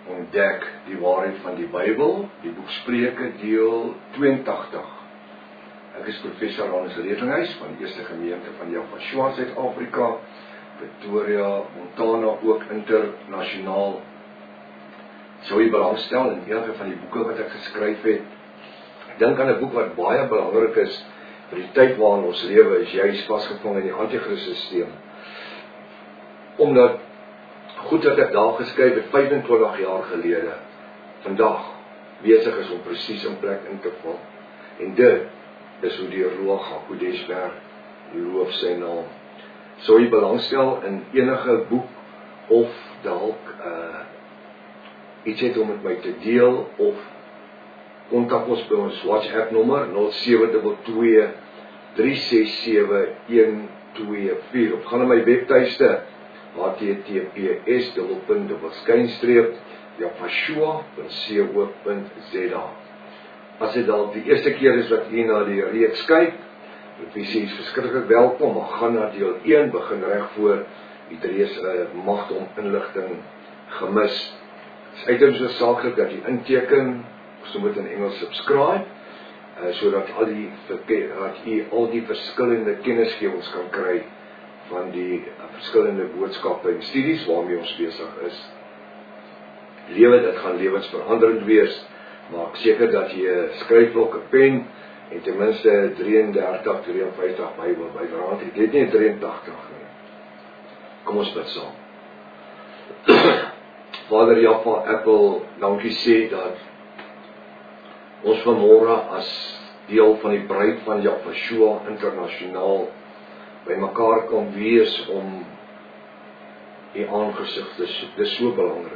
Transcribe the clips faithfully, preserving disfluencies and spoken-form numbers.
ontdek die waarheid van die Bybel, die boek Spreuke deel tweeëntagtig. Ek is professor Hannes Redlinghuis van die Eerste Gemeente van Java, Suid-Afrika, Pretoria, Montana, ook internasionaal. Sou jy belangstel in enige van die boeke wat ek geskryf het? Ek dink aan 'n boek wat baie belangrik is vir die tyd waarin ons lewe, is juis vasgevang in die anti-Christus-sisteem. Omdat goed wat ek daar geskryf het vyfentwintig jaar gelede, vandag besig is om presies in plek in te val. En dit is hoe die Ruach HaKodesh werk, loof sy naam. Sou jy belangstel in enige boek of dalk uh, iets het om met my te deel, of kontak ons by ons WhatsApp nommer nul sewe twee twee drie ses sewe een twee vier, of gaan na my webtuiste h t t p s skynstreep javashua punt co punt z a. As dit dalk die eerste keer is wat u na die reeks kyk, wie sê is verskriklik welkom, maar gaan na deel een, begin reg voor, u het reeds 'n magte om inligting gemis. Het is uiters noodsaaklik dat u inteken, ons noem dit in Engels subscribe, uh, sodat al die, dat u al die verskillende kennisgewings kan kry van die uh, verskillende boodskappe en studies waarmee ons besig is. Lewe, dit gaan lewensveranderend wees, maak seker dat jy 'n skryfblok, 'n pen en ten minste drieëndertig, drieënvyftig Bybel byderhand. Ek het nie drieëntagtig nie. Kom ons bid saam. Vader Jaffa Apple, dankie sê dat ons vanmôre as deel van die bruid van Javashua internasionaal by mekaar kan wees om u aangesig te soek. Dit is so belangrik.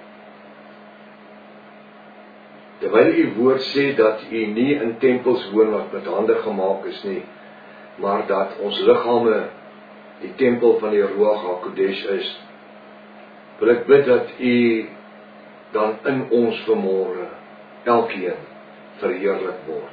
Terwyl u woord sê dat u nie in tempels woon wat met hande gemaak is nie, maar dat ons liggame die tempel van die Ruach HaKodesh is, wil ek bid dat u dan in ons vanmôre elkeen verheerlik word.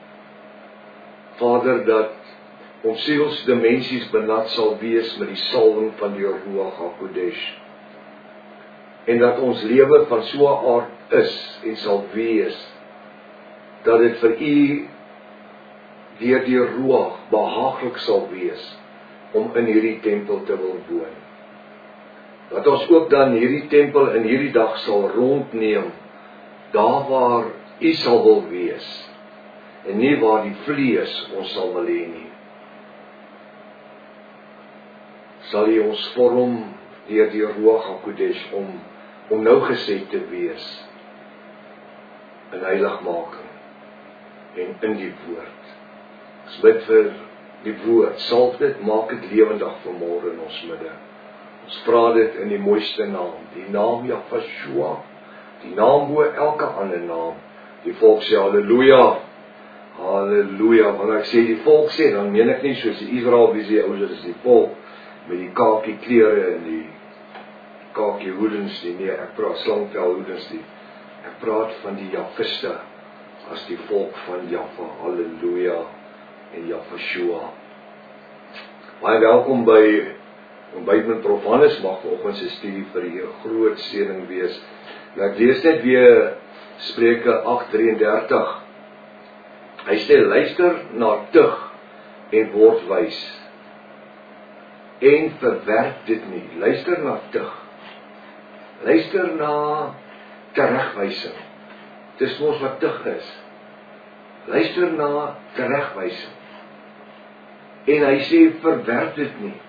Vader, dat ons sielsdimensies benat sal wees met die salwing van die Ruach HaKodesh, en dat ons lewe van so 'n aard is en sal wees, dat dit vir u deur die Ruach behaaglik sal wees om in hierdie tempel te wil woon. Dat ons ook dan hierdie tempel in hierdie dag sal rondneem, daar waar u sal wil wees, en nie waar die vlees ons sal wil hê nie. Sal u ons vorm deur die Ruach HaKodesh om, om nou gesê te wees in heiligmaking en in die woord. Ons bid vir die woord, salf dit, maak dit lewendig vanmôre in ons midde. Ons vra dit in die mooiste naam, die naam Javashua, die naam bo elke ander naam. Die volk sê halleluja, halleluja. Wanneer ek sê die volk sê, dan meen ek nie soos die Israel, wie sê ouers is die volk, met die kakie klere en die kakie hoedens nie, nee, ek praat slangvel hoedens nie. Ek praat van die Javiste, as die volk van Jaffa, halleluja, en Javashua. Baie welkom by Ontbyt met Prof Hannes, mag vanoggend se studie vir u 'n groot seëning wees. Nou ek lees net weer Spreuke agt drieëndertig. Hy sê, luister na tug en word wys, en verwerp dit nie. Luister na tug. Luister na teregwysing. Dis mos wat tug is. Luister na teregwysing. En hy sê, verwerp dit nie.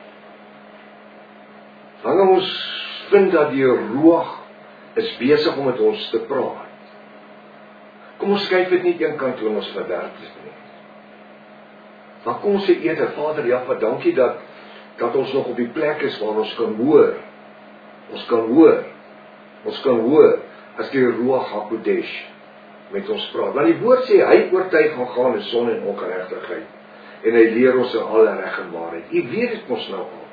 Wanneer ons vind dat die Ruach is besig om met ons te praat, kom ons kyk dit nie een kant toe en ons verwerp dit nie. Maar kom ons sê eerder, Vader, ja, wat dankie dat, dat ons nog op die plek is waar ons kan hoor. Ons kan hoor. Ons kan hoor as die Ruach HaKodesh met ons praat. Want die woord sê, hy oortuig van gaan en sonde en ongeregtigheid. En hy leer ons in alle reg en waarheid. U weet dit mos nou al.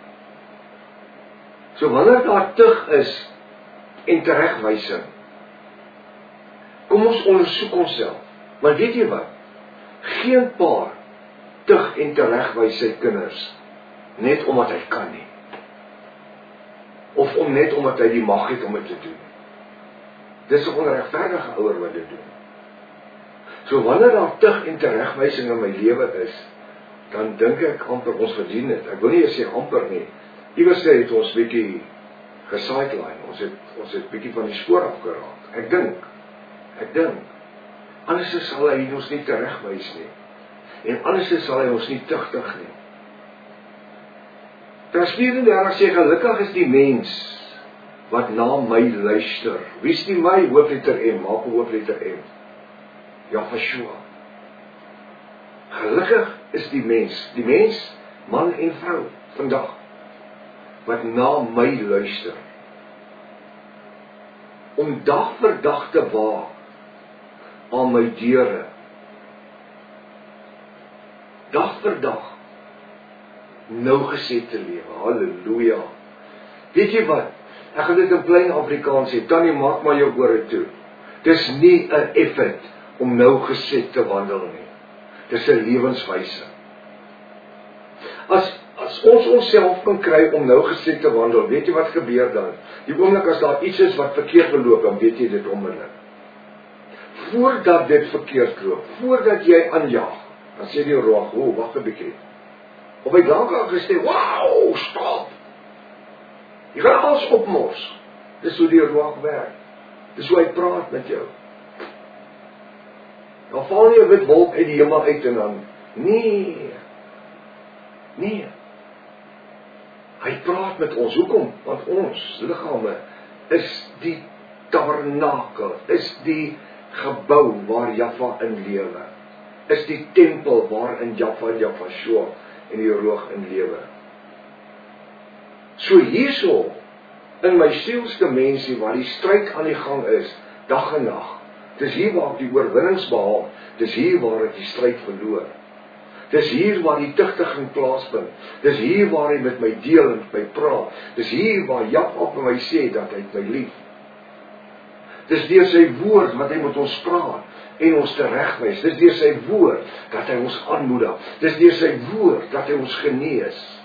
So wanneer daar tug is en teregwysing, kom ons ondersoek onsself. Maar weet jy wat? Geen pa tug en teregwys sy kinders net omdat hy kan nie. Of om net omdat hy die mag het om dit te doen. Dis 'n onregverdige ouer wat dit doen. So wanneer daar tug en teregwysing in my lewe is, dan dink ek amper ons verdien dit. Ek wil nie eers sê amper nie. Iewers sê het ons bietjie gesideline. Ons het ons het bietjie van die spoor afgeraak. Ek dink. Ek dink. Anders sal hy ons nie teregwys nie. En anders sal hy ons nie tugtig nie. Vers vierendertig sê, gelukkig is die mens wat na my luister. Wie is die my? Hoofletter M, maak 'n hoofletter M. Jahweh. Gelukkig is die mens, die mens, man en vrou, vandag, wat na my luister. Om dag vir dag te waak aan my deure. Dag vir dag, nougeset te lewe. Halleluja. Weet jy wat? Ek gaan dit in plain Afrikaans sê, Tannie, maak maar jou ore toe. Dis nie 'n effort om nougeset te wandel nie. Dis 'n lewenswyse. As as ons onsself kan kry om nougeset te wandel, weet jy wat gebeur dan? Die oomblik as daar iets is wat verkeerd geloop, dan weet jy dit onmiddellik. Voordat dit verkeerd loop, voordat jy aanjaag, dan sê die roeg, o, wag 'n bietjie. Of hy lank al gesê, wow, stop. Jy gaan alles opmors. Dis hoe die roeg werk. Dis hoe hy praat met jou. Dan val nie 'n wit wolk uit die hemel uit en dan, nee, nee. Hy praat met ons, hoekom? Want ons liggame is die tabernakel, is die gebou waar Jahwe in lewe, is die tempel waarin Jahwe, Jahweh en die roeg in lewe. So hierso, in my sielsdimensie, waar die stryd aan die gang is, dag en nag, dis hier waar ek die oorwinnings behaal, dis hier waar ek die stryd verloor. Dis hier waar die tugtiging plaasvind, dis hier waar hy met my deel en met my praat, dis hier waar Jahwe vir my sê dat hy my lief. Dis deur sy woord wat hy met ons praat en ons teregwys, dis deur sy woord dat hy ons aanmoedig, dis deur sy woord dat hy ons genees.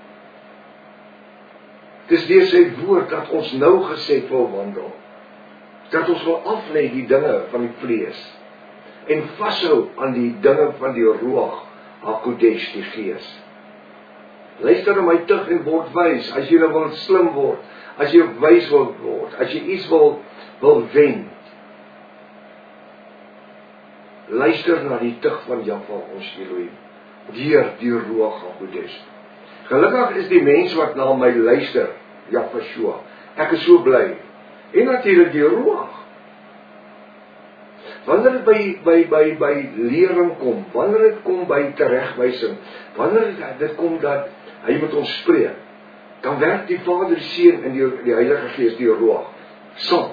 Dis deur sy woord dat ons nougeset wil wandel, dat ons wil aflê die dinge van die vlees en vashou aan die dinge van die roeg, HaKodesh, die Gees. Luister na my tug en word wys, as jy wil slim word, as jy wys wil word, as jy iets wil, wil wen. Luister na die tug van Jahwe, ons Elohim, deur die roeg, HaKodesh. Gelukkig is die mens wat na my luister, Jahweh. Ek is so bly. En natuurlik die roeg. Wanneer dit by, by, by, by lering kom, wanneer dit kom by teregwysing, wanneer dit kom dat hy met ons spreek, dan werk die Vader, die Seun en die, die Heilige Gees, die roeg, saam.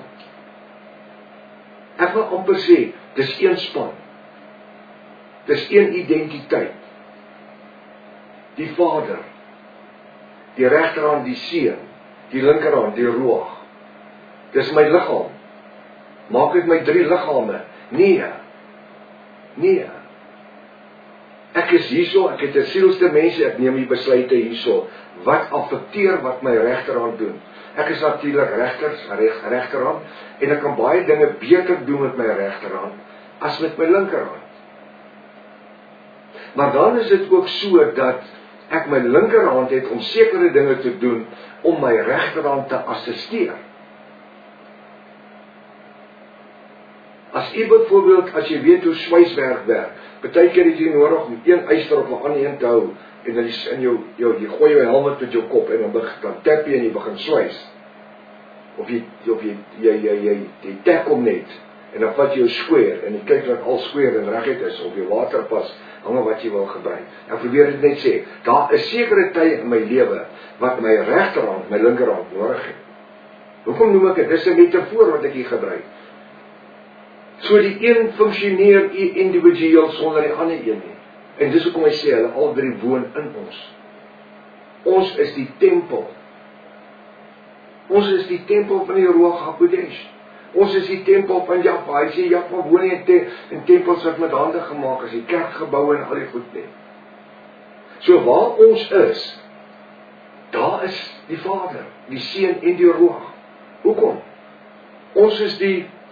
Ek wil amper sê, dis een span. Dis een identiteit. Die Vader, die regterhand, die Seun, die linkerhand, die roeg. Dis my liggaam. Maak dit my drie liggame. Nee. Nee. Ek is hierso, ek het 'n sielsdimensie, ek neem die besluite hierso. Wat affekteer wat my regterhand doen? Ek is natuurlik regters, reg, regterhand, en ek kan baie dinge beter doen met my regterhand as met my linkerhand. Maar dan is dit ook so dat ek my linkerhand het om sekere dinge te doen om my regterhand te assisteer. As jy byvoorbeeld, as jy weet hoe swyswerk werk, partykeer het jy nodig om een yster op 'n ander een te hou, en dan is in jou, jou, jy gooi jou helmet met jou kop, en dan, begin, dan tap jy en jy begin swys. Of jy, of jy, jy, jy, jy, jy tap hom net, en dan vat jy jou square, en jy kyk dat al square en reguit is, of jy waterpas, hang wat jy wil gebruik. Ek probeer dit net sê, daar is sekere tye in my lewe, wat my regterhand, my linkerhand nodig het. Hoekom noem ek dit? Dis 'n metafoor wat ek hier gebruik. So die een funksioneer individueel sonder die ander een nie. En dis hoekom hy sê, hulle al drie woon in ons. Ons is die tempel. Ons is die tempel van die roeg HaKodesh. Ons is die tempel van Jahwe. Hy sê, Jahwe woon nie in, te, in tempels wat met hande gemaak is, die kerkgebouwe en al die goed nie. So waar ons is, daar is die Vader, die Seun en die roeg. Hoekom? Ons is die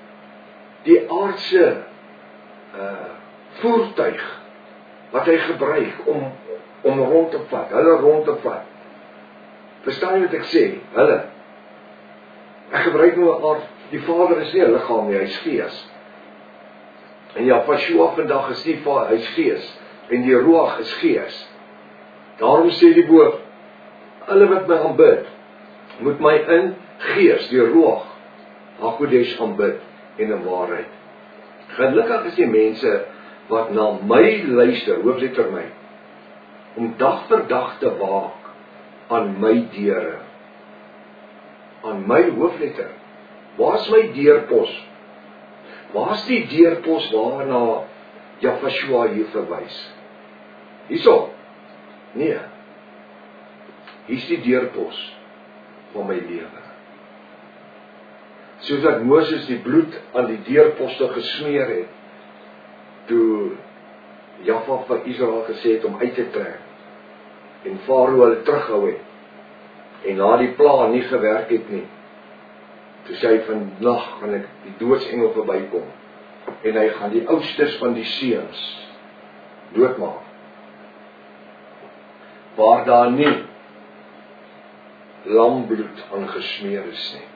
die aardse uh, voertuig wat hy gebruik om, om rond te vat, hulle rond te vat. Verstaan jy wat ek sê? Hulle. Ek gebruik nou 'n aard, die Vader is nie 'n liggaam nie, hy is gees. En Jahweh vandag is nie Vader, hy is gees. En die Ruach is gees. Daarom sê die woord, hulle wat my aanbid, moet my in gees, die Ruach, HaKodesh aanbid en in waarheid. Gelukkig is die mense wat na my luister, hoofletter my, om dag vir dag te waak aan my deure. Aan my hoofletter. Waar is my deurpos? Waar is die deurpos waarna Jahweh hier verwys? Hierso? Nee. Hier is die deurpos van my lewe. Soos dat Moses die bloed aan die deurposte gesmeer het, toe Jahweh vir Israel gesê het om uit te trek, en Farao hulle terughou het, en na die pla nie gewerk het nie, toe sê hy vandag gaan ek die doodsengel verbykom, en hy gaan die oudstes van die seuns doodmaak, waar daar nie lambloed aangesmeer is nie.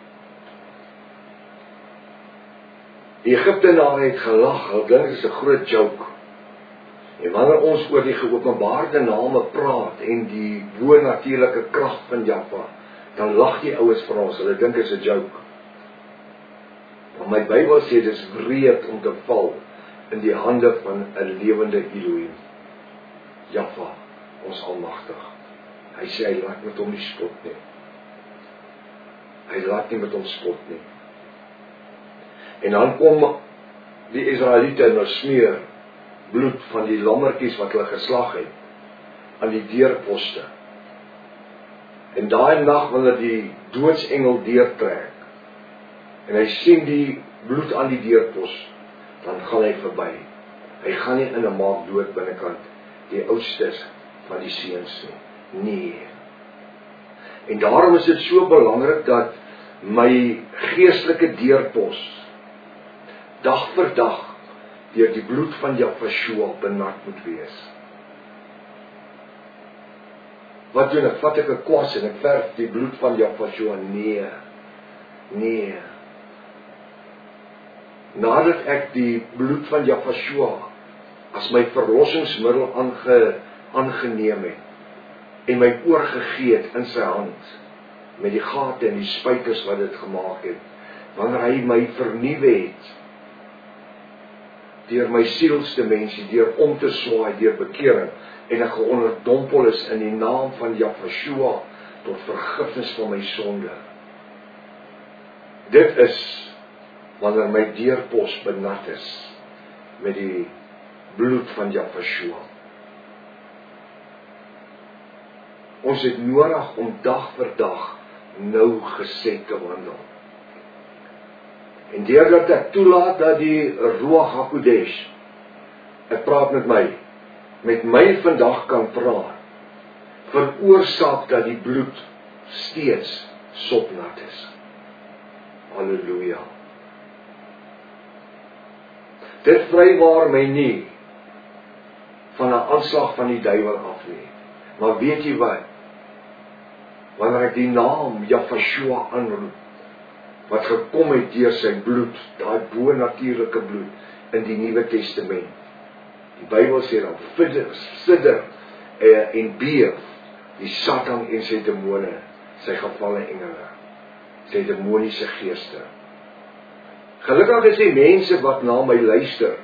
Die Egiptenare het gelag, hulle dink dit is 'n groot joke. En wanneer ons oor die geopenbaarde name praat en die bo-natuurlike krag van Jahweh, dan lag die oues vir ons, hulle dink dit is 'n joke. Maar my Bybel sê dit is wreed om te val in die hande van 'n lewende Elohim. Jahweh, ons almagtig. Hy sê hy laat met hom nie spot nie. Hy laat nie met hom spot nie. En dan kom die Israeliete en nou smeer bloed van die lammertjies wat hulle geslag het aan die deurposte. En daai nag wanneer die doodsengel deurtrek en hy sien die bloed aan die deurpos, dan gaan hy verby. Hy gaan nie in 'n maak dood binnekant die oudstes van die seuns nie. Nee. En daarom is dit so belangrik dat my geestelike deurpos dag vir dag deur die bloed van Jahweh benat moet wees. Wat doen ek? Vat ek 'n kwas en ek verf die bloed van Jahweh? Nee. Nee. Nadat ek die bloed van Jahweh as my verlossingsmiddel aange, aangeneem het en my oorgegee het in sy hand met die gate en die spykers wat dit gemaak het, wanneer hy my vernuwe het deur my sielsdimensie, deur om te swaai, deur bekering, en ek geonderdompel is in die naam van Jahweh tot vergifnis van my sonde. Dit is wanneer my deurpos benat is met die bloed van Jahweh. Ons het nodig om dag vir dag nou geset te wandel. En deurdat ek toelaat dat die Ruach HaKodesh, ek praat met my, met my vandag kan praat, veroorsaak dat die bloed steeds sopnat is. Halleluja. Dit vrywaar my nie van 'n aanslag van die duiwel af nie. Maar weet jy wat? Wanneer ek die naam Jahweh aanroep, wat gekom het deur sy bloed, daai bo-natuurlike bloed in die Nuwe Testament. Die Bybel sê dan, sidder, sidder eh, en beef die Satan en sy demone, sy gevalle engele, sy demoniese geeste. Gelukkig is die mense wat na my luister.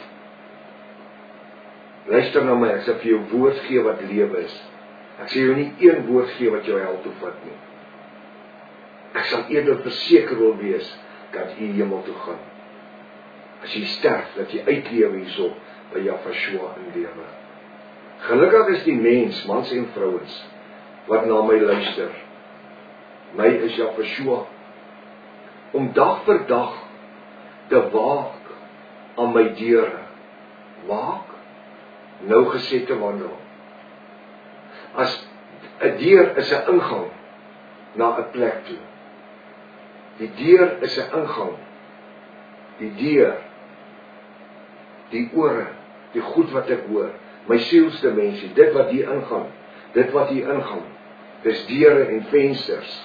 Luister na my, ek sal vir jou woord gee wat lewe is. Ek sê jou nie een woord gee wat jou hel toe vat nie. Ek sal eerder verseker wil wees dat jy hemel toe gaan. As jy sterf, dat jy uitlewe hierso by Jahweh in lewe. Gelukkig is die mens, mans en vrouens, wat na my luister. My is Jahweh. Om dag vir dag te waak aan my deure. Waak, nou gesê te wandel. As 'n deur is 'n ingang na 'n plek toe. Die deur is 'n ingang die deur, die ore, die goed wat ek hoor, my sielsdimensie, dit wat hier ingaan, dit wat hier ingaan, dis deure en vensters.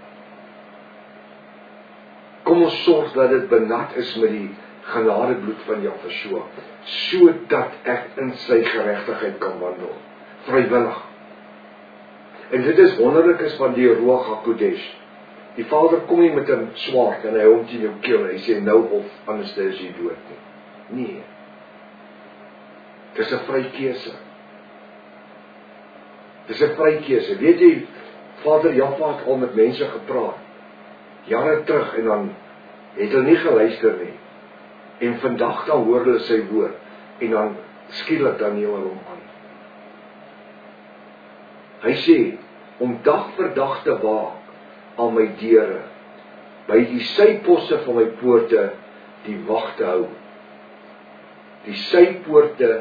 Kom ons sorg dat dit benat is met die genadebloed van Yahweh, sodat ek in sy geregtigheid kan wandel, vrywillig. En dit is wonderlik is van die Ruach HaKodesh. Die Vader kom nie met 'n swaard en hy hom teen jou keel en hy sê nou of anders is jy dood nie. Nee. Dis 'n vrykeuse. Dis 'n vrykeuse. Weet jy, Vader Jahwe het al met mense gepraat jare terug en dan het hulle nie geluister nie. En vandag dan hoor hulle sy woord en dan skielik dan neem hulle hom aan. Hy sê om dag vir dag te waak aan my deure, by die syposte van my poorte die wag te hou. Die sypoorte,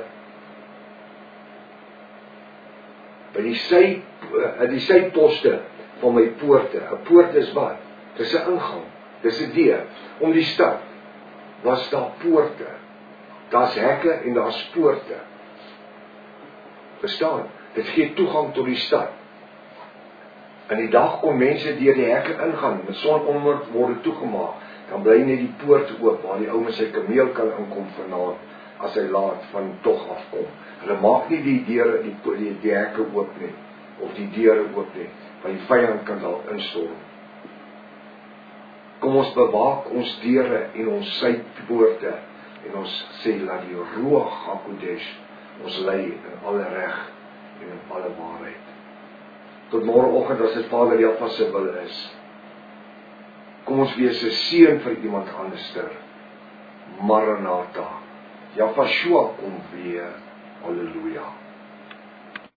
by die sy die syposte van my poorte. 'n Poort is wat? Dis 'n ingang, dis 'n deur. Om die stad was daar poorte. Daar's hekke en daar's poorte. Verstaan? Dit gee toegang tot die stad. In die dag kon mense deur die hekke ingaan, met sononder word dit toegemaak. Dan bly net die poort oop waar die ou met sy kameel kan inkom vanaand as hy laat van tog afkom. Hulle maak nie die deure die die, die hekke oop nie of die deure oop nie, want die vyand kan dalk instorm. Kom ons bewaak ons deure en ons sypoorte en ons sê laat die Ruach HaKodesh ons lei in alle reg en in alle waarheid. Tot môreoggend as dit Vader Jahwe se wil is. Kom ons wees 'n seën vir iemand anderster. Maranatha. Jahwe kom weer. Halleluja.